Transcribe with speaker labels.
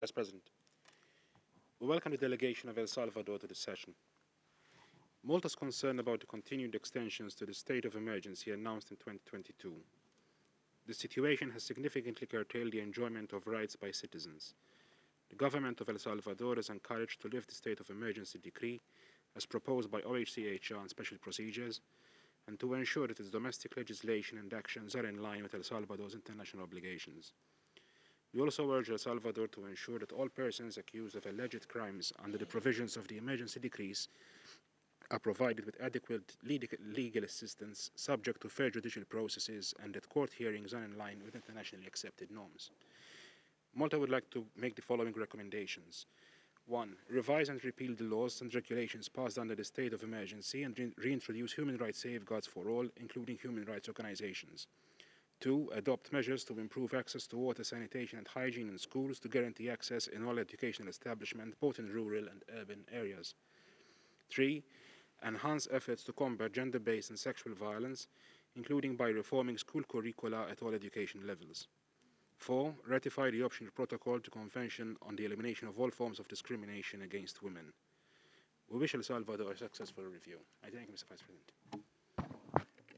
Speaker 1: Vice President, we welcome the delegation of El Salvador to the session. Malta is concerned about the continued extensions to the state of emergency announced in 2022. The situation has significantly curtailed the enjoyment of rights by citizens. The government of El Salvador is encouraged to lift the state of emergency decree as proposed by OHCHR on special procedures and to ensure that its domestic legislation and actions are in line with El Salvador's international obligations. We also urge El Salvador to ensure that all persons accused of alleged crimes under the provisions of the emergency decrees are provided with adequate legal assistance subject to fair judicial processes and that court hearings are in line with internationally accepted norms. Malta would like to make the following recommendations. 1. Revise and repeal the laws and regulations passed under the state of emergency and reintroduce human rights safeguards for all, including human rights organizations. 2. Adopt measures to improve access to water, sanitation, and hygiene in schools to guarantee access in all educational establishments, both in rural and urban areas. 3. Enhance efforts to combat gender-based and sexual violence, including by reforming school curricula at all education levels. 4. Ratify the optional protocol to Convention on the Elimination of All Forms of Discrimination against Women. We wish El Salvador a successful review. I thank you, Mr. Vice President.